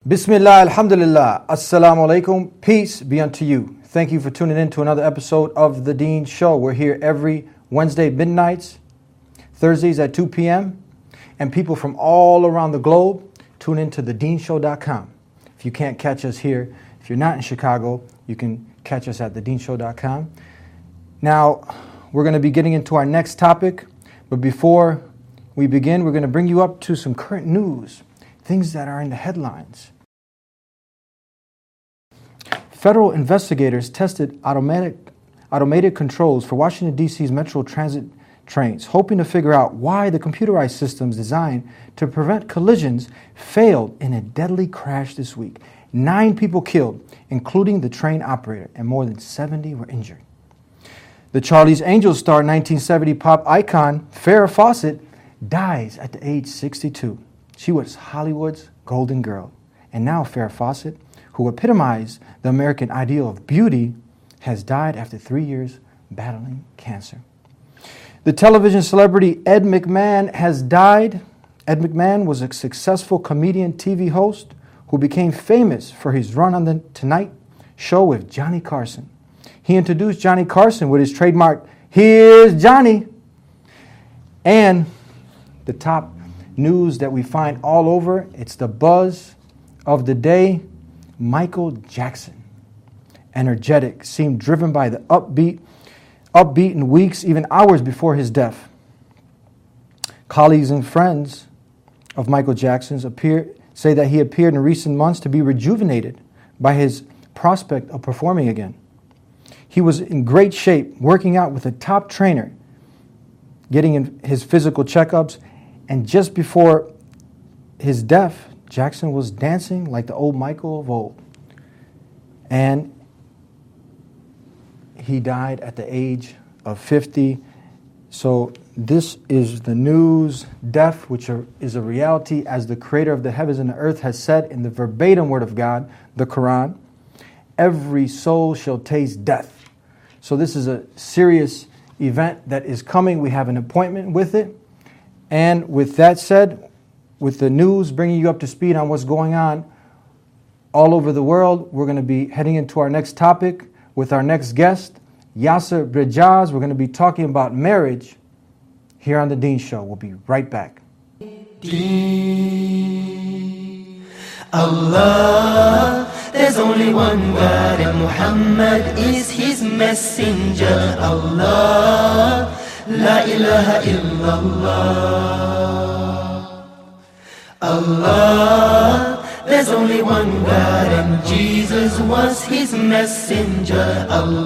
Bismillah, alhamdulillah, assalamu alaikum, peace be unto you. Thank you for tuning in to another episode of The Deen Show. We're here every Wednesday midnights, Thursdays at 2 p.m. And people from all around the globe tune into thedeenshow.com. If you can't catch us here, if you're not in Chicago, you can catch us at thedeenshow.com. Now, we're going to be getting into our next topic, but before we begin, we're going to bring you up to some current news, things that are in the headlines. Federal investigators tested automated controls for Washington, D.C.'s Metro Transit trains, hoping to figure out why the computerized systems designed to prevent collisions failed in a deadly crash this week. 9 people killed, including the train operator, and more than 70 were injured. The Charlie's Angels star 1970 pop icon Farrah Fawcett dies at the age 62. She was Hollywood's golden girl. And now Farrah Fawcett, who epitomized the American ideal of beauty, has died after 3 years battling cancer. The television celebrity Ed McMahon has died. Ed McMahon was a successful comedian TV host who became famous for his run on The Tonight Show with Johnny Carson. He introduced Johnny Carson with his trademark, "Here's Johnny." And the top news that we find all over, it's the buzz of the day. Michael Jackson, energetic, seemed driven by the upbeat in weeks, even hours before his death. Colleagues and friends of Michael Jackson's say that he appeared in recent months to be rejuvenated by his prospect of performing again. He was in great shape, working out with a top trainer, getting in his physical checkups, and just before his death, Jackson was dancing like the old Michael of old. And he died at the age of 50. So this is the news. Death, which is a reality, as the creator of the heavens and the earth has said in the verbatim word of God, the Quran, every soul shall taste death. So this is a serious event that is coming. We have an appointment with it. And with that said, with the news bringing you up to speed on what's going on all over the world, we're going to be heading into our next topic with our next guest, Yasser Brejaz. We're going to be talking about marriage here on The Deen Show. We'll be right back. Allah, there's only one God and Muhammad is his messenger. Allah, la ilaha illallah. Allah, there's only one God and Jesus was his messenger.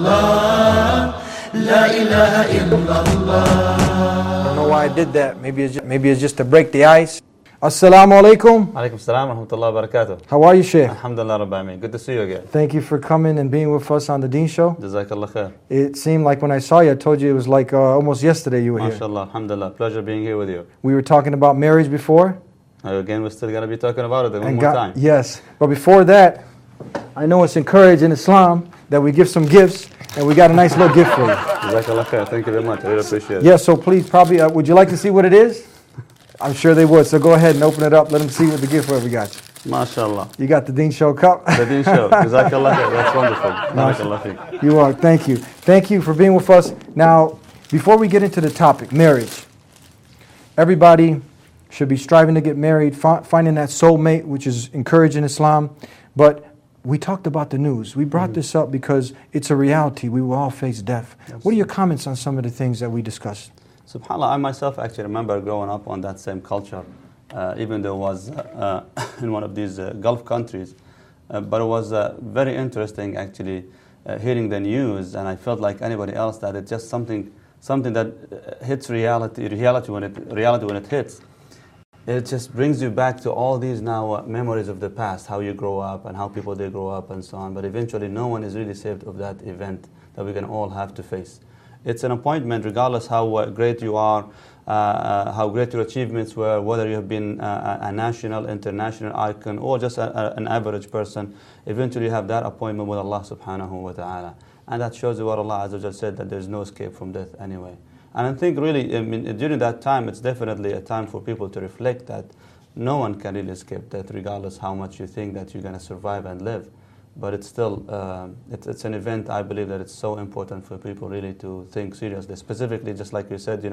Allah, la ilaha illallah. I don't know why I did that. Maybe it's just to break the ice. Assalamu alaikum. Alaikum salam wa rahmatullahi wa barakatuh. How are you, Sheikh? Alhamdulillah Rabbil Alameen. Good to see you again. Thank you for coming and being with us on The Deen Show. Jazakallah khair. It seemed like when I saw you, I told you it was like almost yesterday you were here. MashaAllah, alhamdulillah. Pleasure being here with you. We were talking about marriage before. Again, we're still going to be talking about it one more time. Yes, but before that, I know it's encouraged in Islam that we give some gifts, and we got a nice little gift for you. Jazakallah khair. Thank you very much. I really appreciate it. Yeah, so please, probably, would you like to see what it is? I'm sure they would, so go ahead and open it up. Let them see what the gift we got you. MashaAllah. You got the Deen Show cup? The Deen Show. Jazakallah khair. That's wonderful. Barakallah feek. You are. Thank you. Thank you for being with us. Now, before we get into the topic, marriage. Everybody should be striving to get married, finding that soulmate, which is encouraged in Islam. But we talked about the news. We brought this up because it's a reality. We will all face death. What are your comments on some of the things that we discussed? SubhanAllah, I myself actually remember growing up on that same culture, even though it was in one of these Gulf countries. But it was very interesting actually hearing the news, and I felt like anybody else that it's just something that hits reality when it hits. It just brings you back to all these now memories of the past, how you grow up and how people they grow up and so on. But eventually no one is really saved of that event that we can all have to face. It's an appointment regardless how great you are, how great your achievements were, whether you have been a national, international icon or just an average person. Eventually you have that appointment with Allah subhanahu wa ta'ala. And that shows you what Allah Azza wa Jal said, that there's no escape from death anyway. And I think really, during that time, it's definitely a time for people to reflect that no one can really escape death, regardless how much you think that you're going to survive and live. But it's still, it's an event, I believe, that it's so important for people really to think seriously. Specifically, just like you said,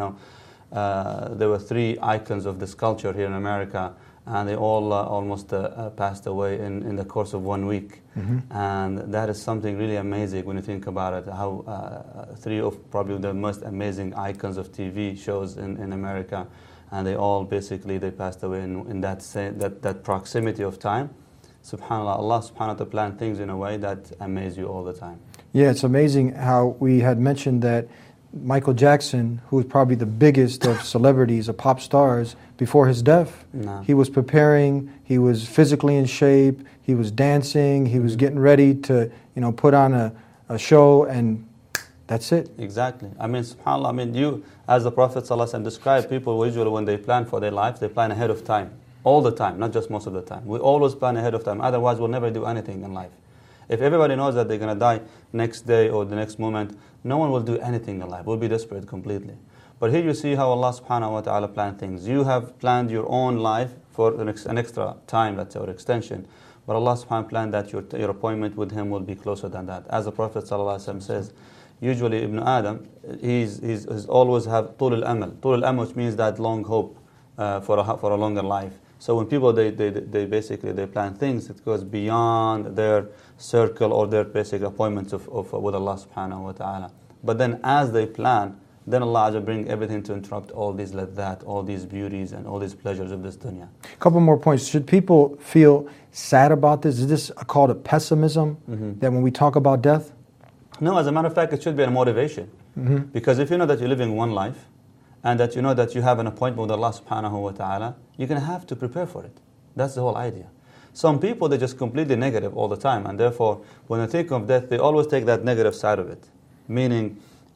there were 3 icons of this culture here in America, and they all almost passed away in the course of 1 week. And that is something really amazing when you think about it, how 3 of probably the most amazing icons of TV shows in America, and they all basically, they passed away in that proximity of time. SubhanAllah, Allah subhanahu wa ta'ala planned things in a way that amaze you all the time. Yeah, it's amazing how we had mentioned that Michael Jackson, who was probably the biggest of celebrities, of pop stars, before his death, he was preparing, he was physically in shape, he was dancing, he was getting ready to, put on a show, and that's it. Exactly. I mean, subhanAllah, I mean, you, as the Prophet ﷺ described, people usually when they plan for their lives, they plan ahead of time. All the time, not just most of the time. We always plan ahead of time, otherwise we'll never do anything in life. If everybody knows that they're going to die next day or the next moment, no one will do anything in life. We'll be desperate completely. But here you see how Allah subhanahu wa ta'ala planned things. You have planned your own life for an extra time, let's say, or extension. But Allah subhanahu wa ta'ala planned that your appointment with Him will be closer than that. As the Prophet ﷺ says, usually Ibn Adam, he's always have طول الأمل. طول الأمل, which means that long hope for a longer life. So when people, they basically plan things, it goes beyond their circle or their basic appointments with Allah subhanahu wa ta'ala. But then as they plan, then Allah will bring everything to interrupt all these ladhat, all these beauties and all these pleasures of this dunya. A couple more points. Should people feel sad about this? Is this called a pessimism, that when we talk about death? No, as a matter of fact, it should be a motivation. Because if you know that you're living one life, and that you know that you have an appointment with Allah subhanahu wa ta'ala, you're going to have to prepare for it. That's the whole idea. Some people, they're just completely negative all the time, and therefore, when they think of death, they always take that negative side of it. Meaning,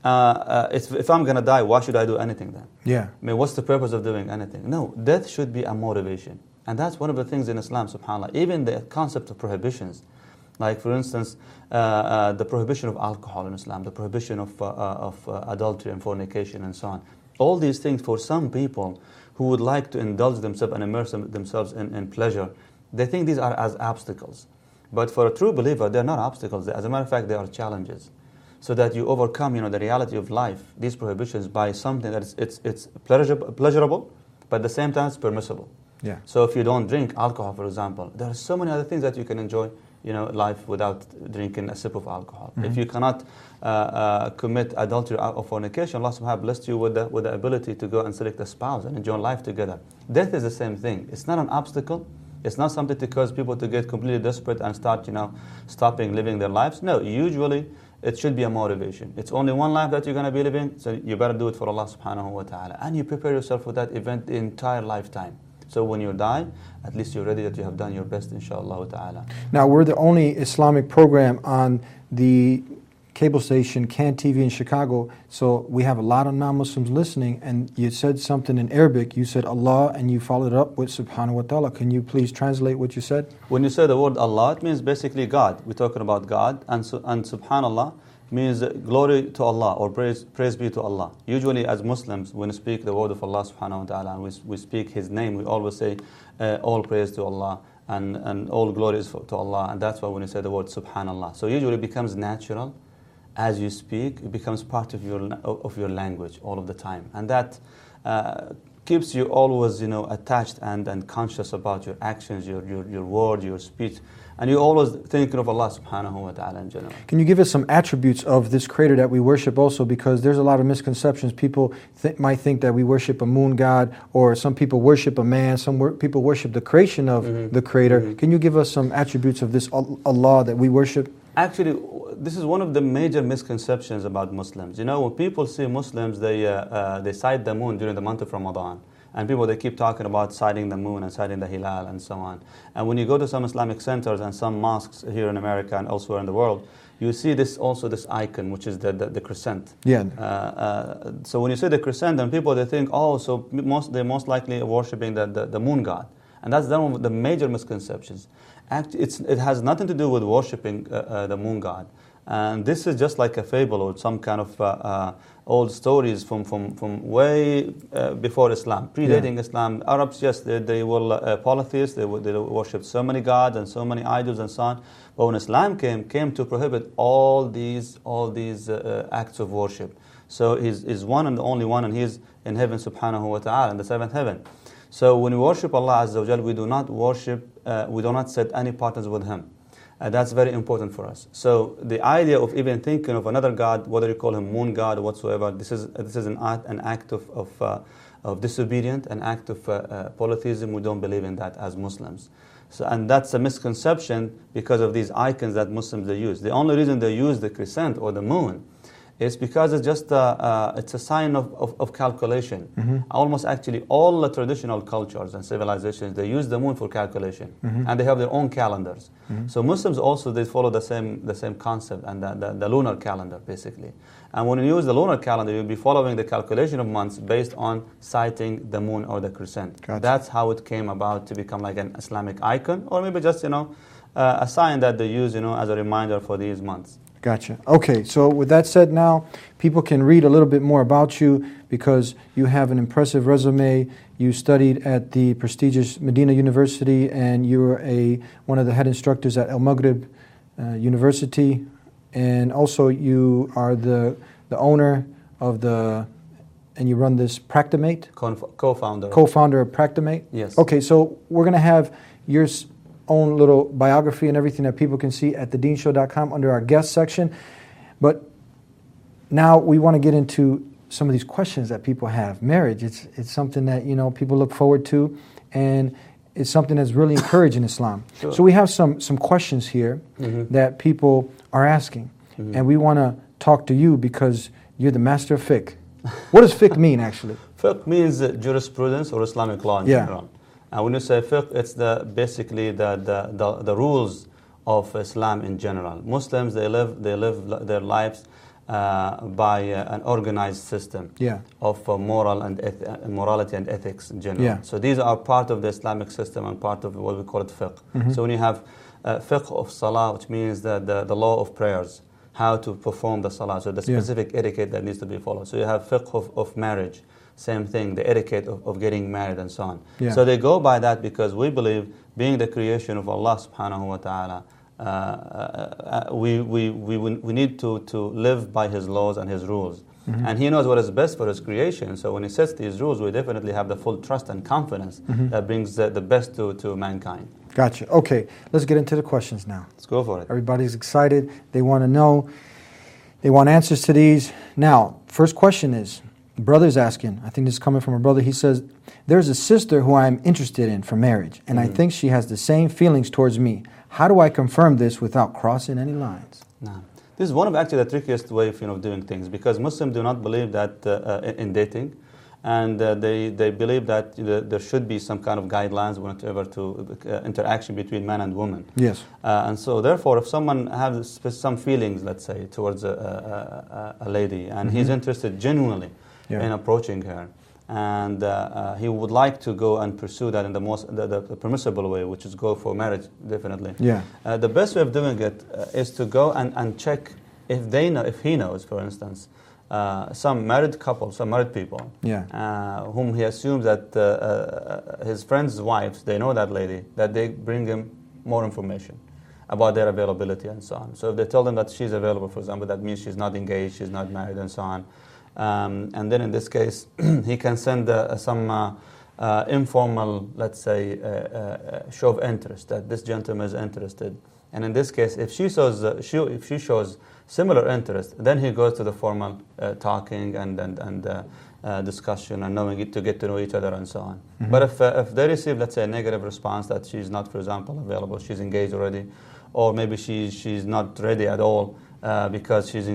if I'm going to die, why should I do anything then? Yeah. I mean, what's the purpose of doing anything? No, death should be a motivation. And that's one of the things in Islam, subhanAllah. Even the concept of prohibitions. Like, for instance, the prohibition of alcohol in Islam, the prohibition of adultery and fornication and so on. All these things, for some people who would like to indulge themselves and immerse themselves in pleasure, they think these are as obstacles. But for a true believer, they're not obstacles. As a matter of fact, they are challenges. So that you overcome, the reality of life, these prohibitions, by something that it's pleasurable, but at the same time it's permissible. Yeah. So if you don't drink alcohol, for example, there are so many other things that you can enjoy, life without drinking a sip of alcohol. If you cannot commit adultery or fornication, Allah subhanahu wa ta'ala blessed you with the ability to go and select a spouse and enjoy life together. Death is the same thing. It's not an obstacle. It's not something to cause people to get completely desperate and start, stopping living their lives. No, usually it should be a motivation. It's only one life that you're going to be living, so you better do it for Allah subhanahu wa ta'ala. And you prepare yourself for that event the entire lifetime. So when you die, at least you're ready that you have done your best, inshallah ta'ala. Now, we're the only Islamic program on the cable station CAN TV in Chicago, so we have a lot of non-Muslims listening, and you said something in Arabic. You said Allah, and you followed it up with subhanahu wa ta'ala. Can you please translate what you said? When you say the word Allah, it means basically God. We're talking about God, and subhanallah means glory to Allah, or praise be to Allah. Usually as Muslims, when we speak the word of Allah subhanahu wa ta'ala, and we speak His name, we always say all praise to Allah, and all glory is to Allah, and that's why when you say the word subhanallah. So usually it becomes natural. As you speak, it becomes part of your language all of the time. And that keeps you always, attached and conscious about your actions, your word, your speech. And you're always thinking of Allah subhanahu wa ta'ala in general. Can you give us some attributes of this Creator that we worship also? Because there's a lot of misconceptions. People might think that we worship a moon god, or some people worship a man, some people worship the creation of the Creator. Can you give us some attributes of this Allah that we worship? Actually, this is one of the major misconceptions about Muslims. When people see Muslims, they sight the moon during the month of Ramadan. And people, they keep talking about sighting the moon and sighting the hilal and so on. And when you go to some Islamic centers and some mosques here in America and elsewhere in the world, you see this icon, which is the crescent. Yeah. So when you see the crescent, and people, they think, so they're most likely worshipping the moon god. And that's one of the major misconceptions. Actually, it has nothing to do with worshipping the moon god. And this is just like a fable or some kind of old stories from way before Islam, predating Islam. Arabs, yes, they were polytheists, they worshipped so many gods and so many idols and so on. But when Islam came to prohibit all these acts of worship. So he's one and the only one, and he's in heaven subhanahu wa ta'ala, in the seventh heaven. So when we worship Allah Azza wa Jal, we do not worship, we do not set any partners with Him. That's very important for us. So the idea of even thinking of another God, whether you call him moon god or whatsoever, this is an act of disobedience, an act of polytheism. We don't believe in that as Muslims. So, and that's a misconception because of these icons that Muslims they use. The only reason they use the crescent or the moon is because it's just it's a sign of calculation. Mm-hmm. Almost actually all the traditional cultures and civilizations, they use the moon for calculation, Mm-hmm. and they have their own calendars. Mm-hmm. So Muslims also, they follow the same concept and the lunar calendar basically. And when you use the lunar calendar, you'll be following the calculation of months based on citing the moon or the crescent. Gotcha. That's how it came about to become like an Islamic icon, or maybe just a sign that they use as a reminder for these months. Gotcha. Okay, so with that said, now people can read a little bit more about you because you have an impressive resume. You studied at the prestigious Medina University, and you're one of the head instructors at Al Maghrib University, and also you are the owner of and you run this Practimate? Co-founder. Co-founder of Practimate? Yes. Okay, so we're going to have your own little biography and everything that people can see at thedeanshow.com under our guest section. But now we want to get into some of these questions that people have. Marriage, it's something that people look forward to, and it's something that's really encouraged in Islam. Sure. So we have some questions here Mm-hmm. that people are asking, Mm-hmm. and we want to talk to you because you're the master of fiqh. What does fiqh mean, actually? Fiqh means jurisprudence or Islamic law in general. And when you say fiqh, it's basically the rules of Islam in general. Muslims, they live their lives by an organized system of morality and ethics in general. Yeah. So these are part of the Islamic system and part of what we call it fiqh. Mm-hmm. So when you have fiqh of salah, which means the law of prayers, how to perform the salah, so the specific etiquette that needs to be followed. So you have fiqh of marriage. Same thing, the etiquette of getting married and so on. Yeah. So they go by that because we believe, being the creation of Allah subhanahu wa ta'ala, we need to live by His laws and His rules. Mm-hmm. And He knows what is best for His creation. So when He sets these rules, we definitely have the full trust and confidence Mm-hmm. that brings the best to mankind. Gotcha. Okay, let's get into the questions now. Let's go for it. Everybody's excited. They want to know. They want answers to these. Now, first question is, brother's asking, I think this is coming from a brother. He says, there's a sister who I'm interested in for marriage, and I think she has the same feelings towards me. How do I confirm this without crossing any lines? No. This is one of actually the trickiest way of doing things, because Muslims do not believe that in dating, and they believe that there should be some kind of guidelines whenever to interaction between man and woman. Yes. And so therefore, if someone has some feelings, let's say, towards a lady, and he's interested genuinely in approaching her, and he would like to go and pursue that in the permissible way, which is go for marriage, definitely. Yeah. The best way of doing it is to go and check if he knows, for instance, some married couples, some married people, whom he assumes that his friends' wives, they know that lady, that they bring him more information about their availability and so on. So if they tell them that she's available, for example, that means she's not engaged, she's not married, and so on. And then in this case, he can send some informal, let's say, show of interest that this gentleman is interested. And in this case, if she shows similar interest, then he goes to the formal talking and discussion and knowing to get to know each other and so on. Mm-hmm. But if they receive, let's say, a negative response that she's not, for example, available, she's engaged already, or maybe she's not ready at all, because she's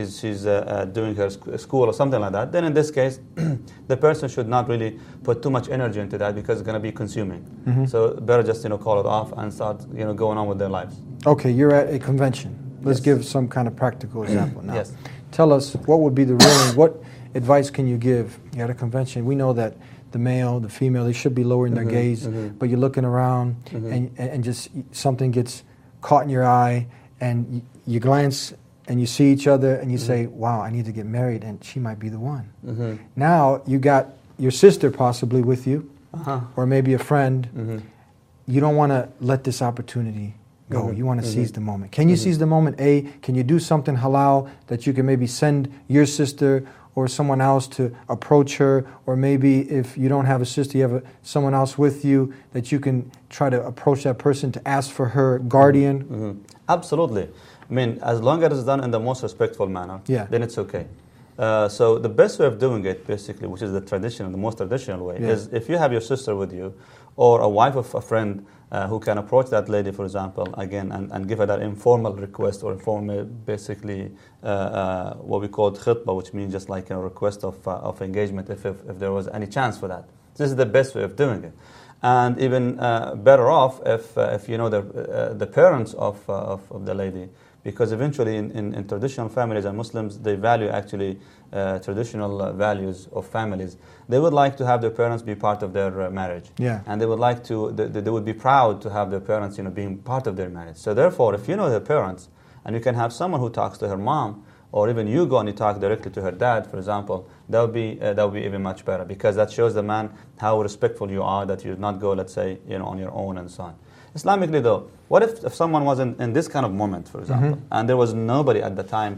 doing her school or something like that, then in this case, the person should not really put too much energy into that because it's going to be consuming. Mm-hmm. So better just call it off and start going on with their lives. Okay, you're at a convention. Let's give some kind of practical example now. Yes. Tell us what would be the ruling. What advice can you give? You're at a convention. We know that the male, the female, they should be lowering their gaze, but you're looking around and just something gets caught in your eye and you glance and you see each other and you say, wow, I need to get married and she might be the one. Mm-hmm. Now you got your sister possibly with you, or maybe a friend. Mm-hmm. You don't want to let this opportunity go. Mhm. You want to seize the moment. Can you seize the moment? A, can you do something halal that you can maybe send your sister or someone else to approach her? Or maybe if you don't have a sister, you have someone else with you that you can try to approach that person to ask for her guardian? Mm-hmm. Absolutely. I mean, as long as it's done in the most respectful manner, Yeah. then it's okay. So the best way of doing it, basically, which is the traditional, the most traditional way, is if you have your sister with you, or a wife of a friend who can approach that lady, for example, again, and give her that informal request or informal, basically, what we call khitbah, which means just like a request of engagement if there was any chance for that. This is the best way of doing it. And even better off if you know the parents of the lady, because eventually in traditional families and Muslims, they value actually traditional values of families. They would like to have their parents be part of their marriage. Yeah. And they would like to, they would be proud to have their parents, being part of their marriage. So therefore, if you know their parents, and you can have someone who talks to her mom, or even you go and you talk directly to her dad, for example, that would be even much better, because that shows the man how respectful you are, that you did not go, let's say, on your own and so on. Islamically though, what if someone was in this kind of moment, for example, and there was nobody at the time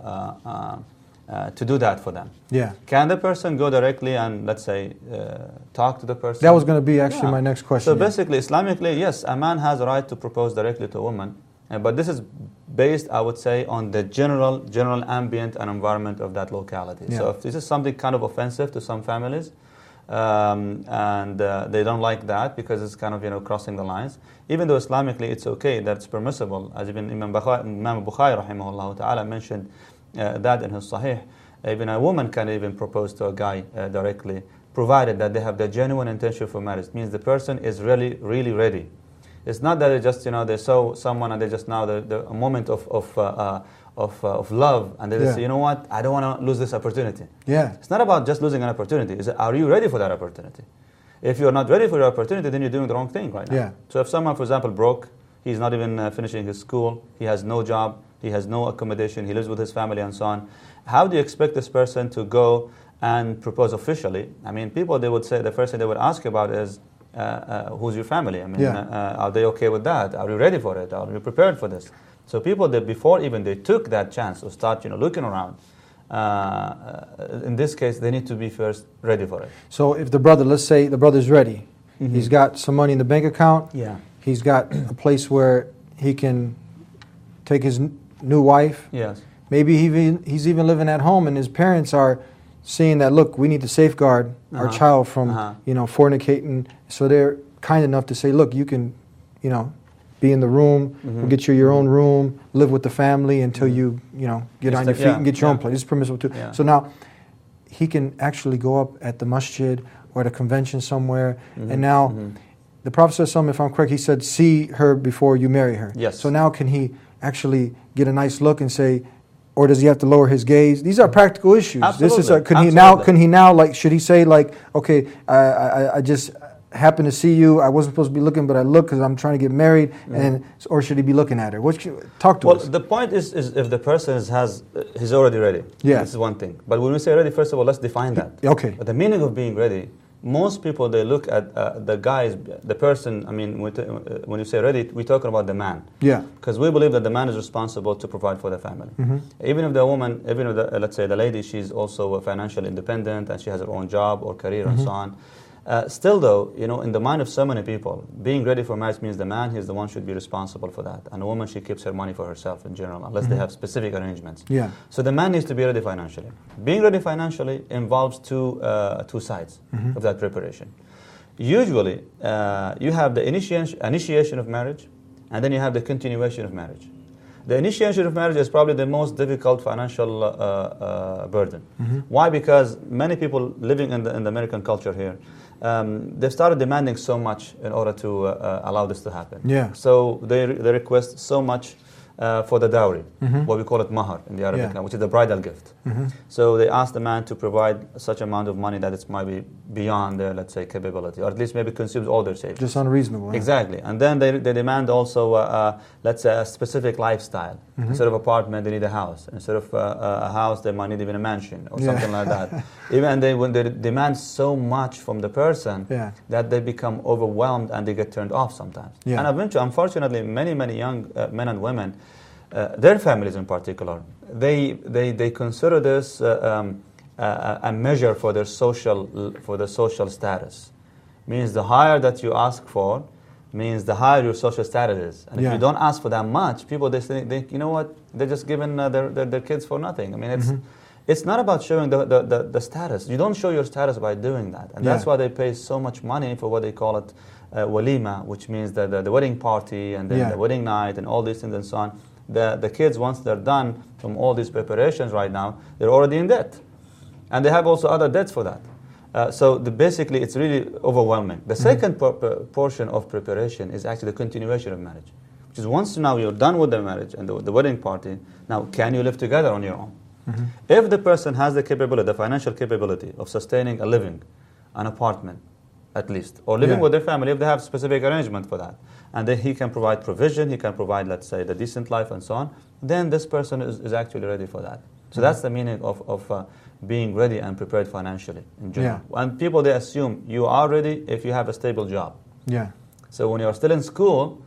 to do that for them? Yeah. Can the person go directly and, let's say, talk to the person? That was going to be actually my next question. So basically, Islamically, yes, a man has a right to propose directly to a woman, but this is based, I would say, on the general ambient and environment of that locality. Yeah. So if this is something kind of offensive to some families, and they don't like that because it's kind of crossing the lines, even though Islamically it's okay, that's permissible, as even Imam Bukhari rahimahullah ta'ala mentioned that in his Sahih. Even a woman can even propose to a guy directly, provided that they have the genuine intention for marriage. It means the person is really ready. It's not that they just they saw someone and they just now a moment of love, and they just say, you know what, I don't want to lose this opportunity. Yeah. It's not about just losing an opportunity. It's are you ready for that opportunity? If you're not ready for your opportunity, then you're doing the wrong thing right now. Yeah. So if someone, for example, broke, he's not even finishing his school, he has no job, he has no accommodation, he lives with his family and so on, how do you expect this person to go and propose officially? I mean, people, they would say, the first thing they would ask about is, who's your family? I mean, are they okay with that? Are you ready for it? Are you prepared for this? So people that before even they took that chance to start, looking around, in this case, they need to be first ready for it. So if the brother, let's say the brother's ready, he's got some money in the bank account, he's got a place where he can take his new wife. Yes. Maybe he's even living at home, and his parents are seeing that, look, we need to safeguard our child from, fornicating. So they're kind enough to say, look, you can, be in the room, we'll get you your own room, live with the family until you, get on your feet and get your own place. It's permissible too. Yeah. So now he can actually go up at the masjid or at a convention somewhere, and now the Prophet says something, if I'm correct, he said, see her before you marry her. Yes. So now can he actually get a nice look and say, or does he have to lower his gaze? These are practical issues. Absolutely. This is can he now like, should he say like, okay, I just happened to see you, I wasn't supposed to be looking, but I look because I'm trying to get married, or should he be looking at her? Talk to us. Well, the point is if the person he's already ready. Yeah. This is one thing. But when we say ready, first of all, let's define that. Okay. But the meaning of being ready, most people, they look at the person, I mean, when you say ready, we're talking about the man. Yeah. Because we believe that the man is responsible to provide for the family. Even if the woman, let's say the lady, she's also financially independent and she has her own job or career and so on. Still though, in the mind of so many people, being ready for marriage means the man, he's the one should be responsible for that. And the woman, she keeps her money for herself in general, unless they have specific arrangements. Yeah. So the man needs to be ready financially. Being ready financially involves two sides of that preparation. Usually, you have the initiation of marriage, and then you have the continuation of marriage. The initiation of marriage is probably the most difficult financial burden. Why? Because many people living in the American culture here, they've started demanding so much in order to allow this to happen. Yeah. So they request so much for the dowry, what we call it mahar in the Arabic, which is the bridal gift. So they ask the man to provide such amount of money that it might be beyond their, let's say, capability, or at least maybe consumes all their savings. Just unreasonable. Exactly. And then they demand also, let's say, a specific lifestyle. Instead of apartment, they need a house. Instead of a house, they might need even a mansion or something like that. Even when they demand so much from the person that they become overwhelmed and they get turned off sometimes. And eventually, unfortunately, many young men and women, their families in particular, they consider this a measure for their social status. Means the higher that you ask for, means the higher your social status is. And if you don't ask for that much, people they think, you know what, they're just giving their kids for nothing. I mean, it's not about showing the status. You don't show your status by doing that, and that's why they pay so much money for what they call it walima, which means the wedding party and then the wedding night and all these things and so on. The kids, once they're done from all these preparations right now, they're already in debt, and they have also other debts for that. So basically, it's really overwhelming. The second portion of preparation is actually the continuation of marriage, which is once now you're done with the marriage and the wedding party, now can you live together on your own? If the person has the capability, the financial capability of sustaining a living, an apartment at least, or living with their family, if they have specific arrangement for that, and then he can provide provision, he can provide, let's say, the decent life and so on, then this person is actually ready for that. So that's the meaning of being ready and prepared financially in general. And people, they assume you are ready if you have a stable job. So when you are still in school,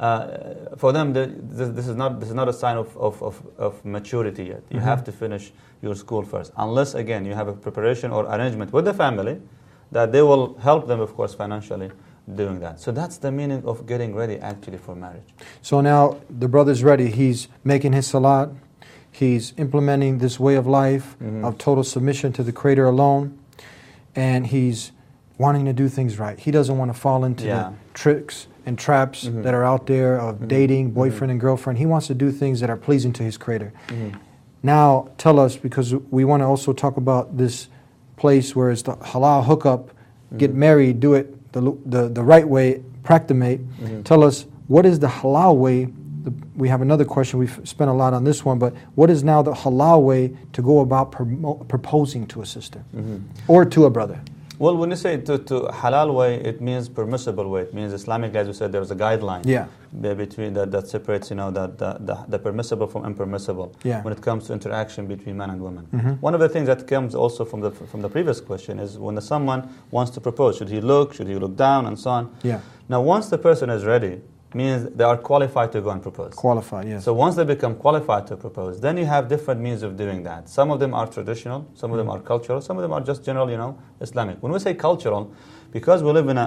for them, this is not a sign of maturity yet. You have to finish your school first, unless again you have a preparation or arrangement with the family that they will help them, of course, financially doing that. So that's the meaning of getting ready actually for marriage. So now the brother's ready. He's making his salat. He's implementing this way of life of total submission to the Creator alone, and he's wanting to do things right. He doesn't want to fall into the tricks and traps that are out there of dating, boyfriend and girlfriend. He wants to do things that are pleasing to his Creator. Now, tell us, because we want to also talk about this place where it's the halal hookup, get married, do it the right way, practimate. Tell us, what is the halal way? We have another question. We've spent a lot on this one, but what is now the halal way to go about proposing to a sister or to a brother? Well, when you say to halal way, it means permissible way. It means Islamic, as you said, there's a guideline between that separates, the permissible from impermissible when it comes to interaction between man and woman. One of the things that comes also from the previous question is when someone wants to propose, should he look down, and so on. Now, once the person is ready, means they are qualified to go and propose. Qualified, yes. So once they become qualified to propose, then you have different means of doing that. Some of them are traditional, some of them are cultural, some of them are just general, Islamic. When we say cultural, because we live in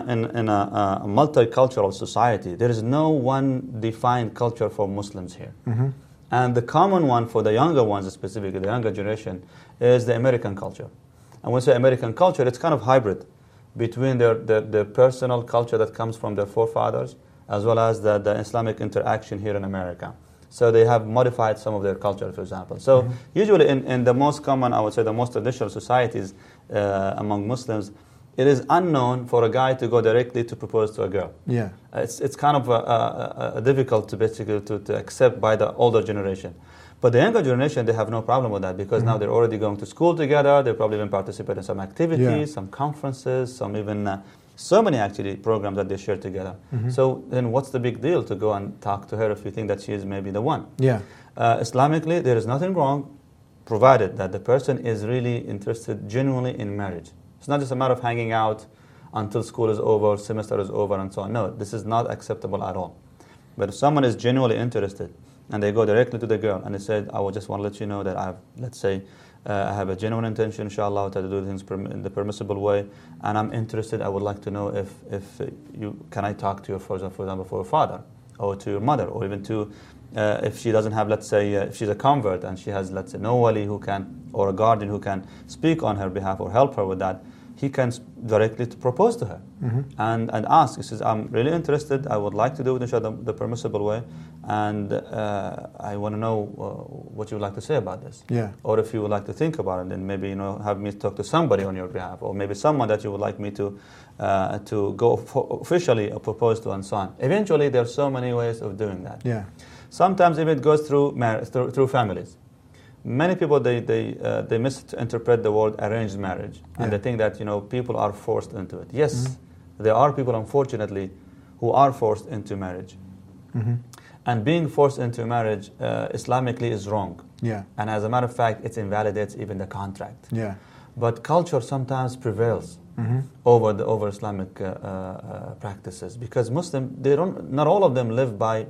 a multicultural society, there is no one defined culture for Muslims here. And the common one for the younger ones, specifically the younger generation, is the American culture. And when we say American culture, it's kind of hybrid between their personal culture that comes from their forefathers, as well as the Islamic interaction here in America. So they have modified some of their culture, for example. So usually in the most common, I would say the most traditional societies among Muslims, it is unknown for a guy to go directly to propose to a girl. It's kind of difficult to basically to accept by the older generation. But the younger generation, they have no problem with that because now they're already going to school together. They probably even participate in some activities, some conferences, some even... so many actually programs that they share together. So then what's the big deal to go and talk to her if you think that she is maybe the one? Islamically, there is nothing wrong, provided that the person is really interested genuinely in marriage. It's not just a matter of hanging out until school is over, semester is over, and so on. No, this is not acceptable at all. But if someone is genuinely interested and they go directly to the girl and they say, I would just want to let you know that I have, let's say, I have a genuine intention, inshallah, to do things in the permissible way, and I'm interested. I would like to know if can I talk to you, for example, for your father, or to your mother, or even to if she doesn't have, let's say, if she's a convert and she has, let's say, no wali who can, or a guardian who can speak on her behalf or help her with that. he can directly to propose to her and ask. He says, I'm really interested. I would like to do it inshallah the permissible way, and I want to know what you would like to say about this. Yeah. Or if you would like to think about it, then maybe have me talk to somebody on your behalf, or maybe someone that you would like me to go officially propose to and so on. Eventually, there are so many ways of doing that. Yeah. Sometimes even it goes through through families. Many people they misinterpret the word arranged marriage, and they think that people are forced into it. Yes, there are people, unfortunately, who are forced into marriage, and being forced into marriage Islamically is wrong. Yeah. And as a matter of fact, it invalidates even the contract. Yeah. But culture sometimes prevails over Islamic practices, because not all of them live by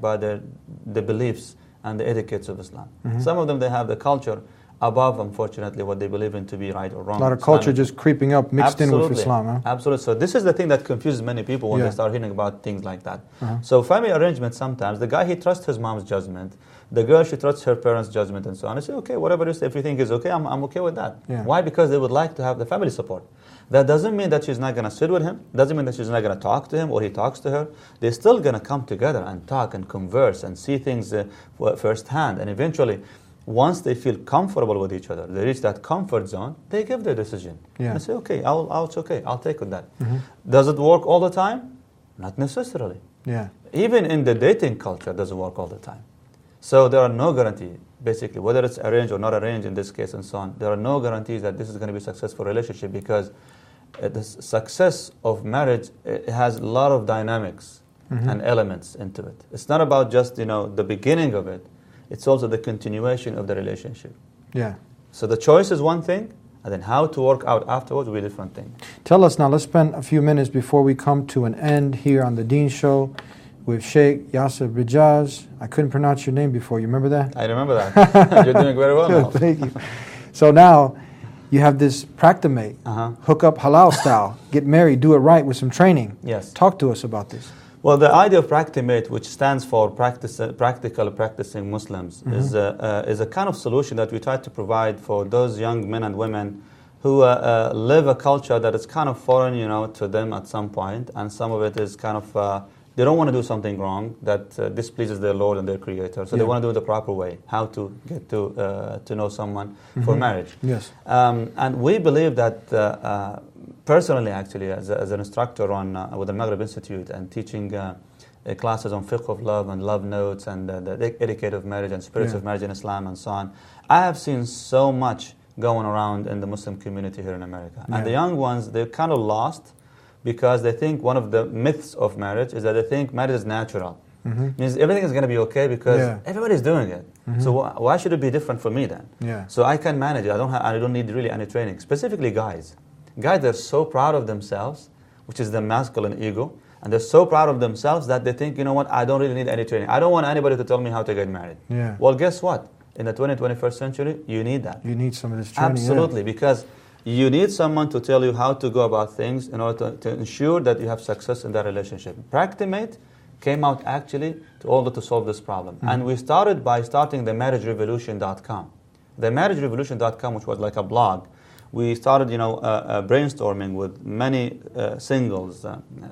the beliefs and the etiquettes of Islam. Some of them, they have the culture above, unfortunately, what they believe in to be right or wrong. A lot of culture just creeping up, mixed in with Islam. Huh? Absolutely. So this is the thing that confuses many people when they start hearing about things like that. So family arrangement, sometimes the guy, he trusts his mom's judgment. The girl, she trusts her parents' judgment and so on. I say, okay, whatever it is, everything is okay, I'm okay with that. Yeah. Why? Because they would like to have the family support. That doesn't mean that she's not going to sit with him. Doesn't mean that she's not going to talk to him or he talks to her. They're still going to come together and talk and converse and see things firsthand. And eventually, once they feel comfortable with each other, they reach that comfort zone, they give their decision. Yeah. And say, okay, it's okay, I'll take with that. Does it work all the time? Not necessarily. Yeah. Even in the dating culture, it doesn't work all the time. So there are no guarantees, basically, whether it's arranged or not arranged in this case and so on. There are no guarantees that this is going to be a successful relationship, because the success of marriage, it has a lot of dynamics and elements into it. It's not about just the beginning of it. It's also the continuation of the relationship. Yeah. So the choice is one thing, and then how to work out afterwards will be a different thing. Tell us now, let's spend a few minutes before we come to an end here on the Deen Show with Sheikh Yasser Brijaz. I couldn't pronounce your name before. You remember that? I remember that. You're doing very well now. Thank you. So now you have this Practimate, hook up halal style, get married, do it right with some training. Yes. Talk to us about this. Well, the idea of Practimate, which stands for Practical Practicing Muslims, is a kind of solution that we try to provide for those young men and women who live a culture that is kind of foreign, to them at some point, and some of it is kind of they don't want to do something wrong that displeases their Lord and their Creator. So they want to do it the proper way, how to get to know someone for marriage. Yes. And we believe that, personally, actually, as an instructor with the Maghrib Institute and teaching classes on fiqh of love and love notes and the etiquette of marriage and spirits of marriage in Islam and so on, I have seen so much going around in the Muslim community here in America. And the young ones, they're kind of lost, because they think one of the myths of marriage is that they think marriage is natural. Means everything is going to be okay because everybody's doing it. So why should it be different for me then? Yeah. So I can manage it. I don't need really any training. Specifically guys. Guys, they're so proud of themselves, which is the masculine ego, and they're so proud of themselves that they think, you know what, I don't really need any training. I don't want anybody to tell me how to get married. Yeah. Well, guess what? In the 21st century, you need that. You need some of this training. Absolutely, because you need someone to tell you how to go about things in order to ensure that you have success in that relationship. Practimate came out actually to solve this problem. And we started by starting the marriagerevolution.com. The marriagerevolution.com, which was like a blog, we started, brainstorming with many singles,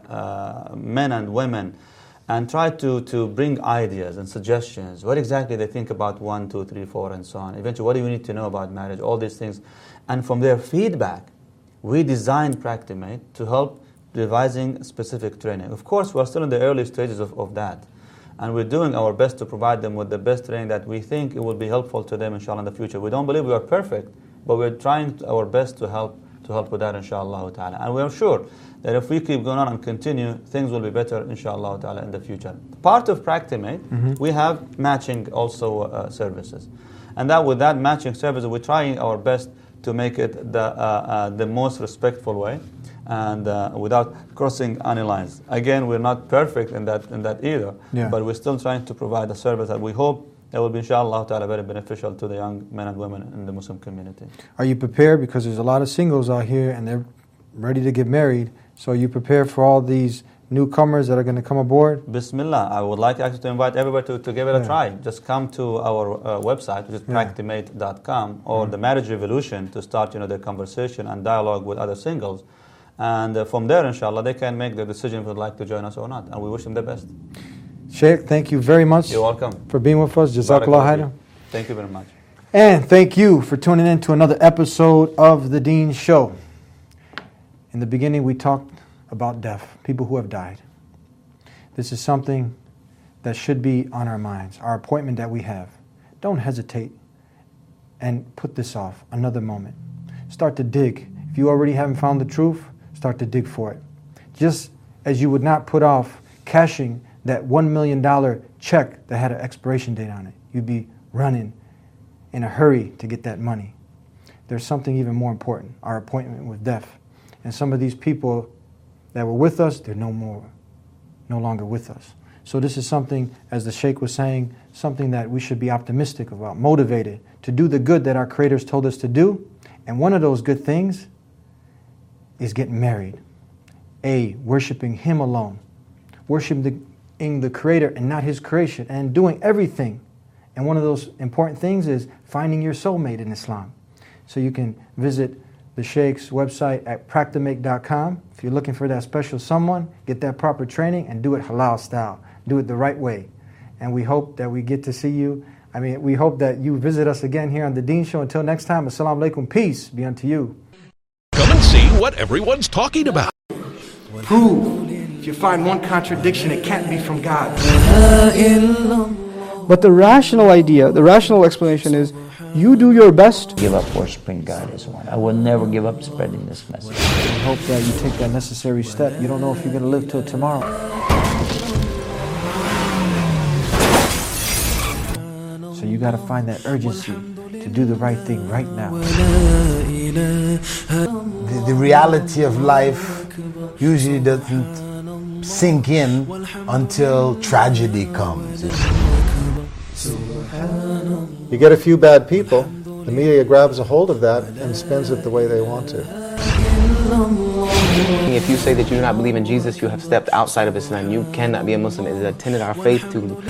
men and women, and tried to bring ideas and suggestions. What exactly they think about 1, 2, 3, 4, and so on. Eventually, what do you need to know about marriage? All these things. And from their feedback, we designed Practimate to help devising specific training. Of course, we're still in the early stages of that. And we're doing our best to provide them with the best training that we think it will be helpful to them, inshallah, in the future. We don't believe we are perfect, but we're trying our best to help with that, inshallah ta'ala. And we're sure that if we keep going on and continue, things will be better, inshallah ta'ala, in the future. Part of Practimate, we have matching also services. And with that matching service, we're trying our best to make it the most respectful way, and without crossing any lines. Again, we're not perfect in that either, but we're still trying to provide a service that we hope that will be, inshallah ta'ala, very beneficial to the young men and women in the Muslim community. Are you prepared? Because there's a lot of singles out here and they're ready to get married. So are you prepared for all these newcomers that are going to come aboard? Bismillah. I would like actually to invite everybody to give it a try. Just come to our website, which is practimate.com, or the Marriage Revolution, to start the conversation and dialogue with other singles. And from there, inshallah, they can make the decision if they'd like to join us or not. And we wish them the best. Sheikh, thank you very much. You're welcome. For being with us. Jazakallah khairan. Thank you very much. And thank you for tuning in to another episode of The Deen Show. In the beginning, we talked about death, people who have died. This is something that should be on our minds, our appointment that we have. Don't hesitate and put this off another moment. Start to dig. If you already haven't found the truth, start to dig for it. Just as you would not put off cashing that $1 million check that had an expiration date on it. You'd be running in a hurry to get that money. There's something even more important, our appointment with death. And some of these people that were with us, they're no longer with us. So this is something, as the Sheikh was saying, something that we should be optimistic about, motivated to do the good that our Creator's told us to do. And one of those good things is getting married. Worshiping Him alone. Worshiping the Creator and not His creation, and doing everything. And one of those important things is finding your soulmate in Islam. So you can visit the Sheikh's website at practimate.com. If you're looking for that special someone, get that proper training and do it halal style. Do it the right way. And we hope that we get to see you. We hope that you visit us again here on The Deen Show. Until next time, assalamu alaikum, peace be unto you. Come and see what everyone's talking about. Prove. If you find one contradiction, it can't be from God. But the rational idea, the rational explanation is, you do your best. Give up worshiping God as one. I will never give up spreading this message. I hope that you take that necessary step. You don't know if you're going to live till tomorrow. So you got to find that urgency to do the right thing right now. The reality of life usually doesn't sink in until tragedy comes. You get a few bad people, the media grabs a hold of that and spins it the way they want to. If you say that you do not believe in Jesus, you have stepped outside of Islam. You cannot be a Muslim. It is a tenet of our faith to...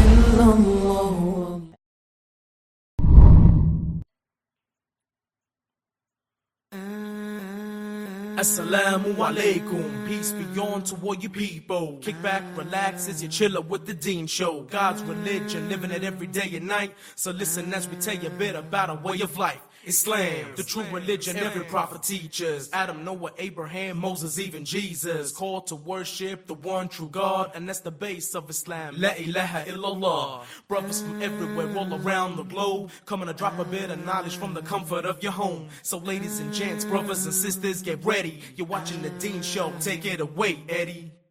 Assalamu alaikum, peace be on to all you people. Kick back, relax as you chill up with the Deen Show. God's religion, living it every day and night. So listen as we tell you a bit about a way of life. Islam, the true religion every prophet teaches. Adam, Noah, Abraham, Moses, even Jesus. Called to worship the one true God, and that's the base of Islam. La ilaha illallah. Brothers from everywhere, all around the globe, coming to drop a bit of knowledge from the comfort of your home. So ladies and gents, brothers and sisters, get ready. You're watching the Deen Show, take it away, Eddie.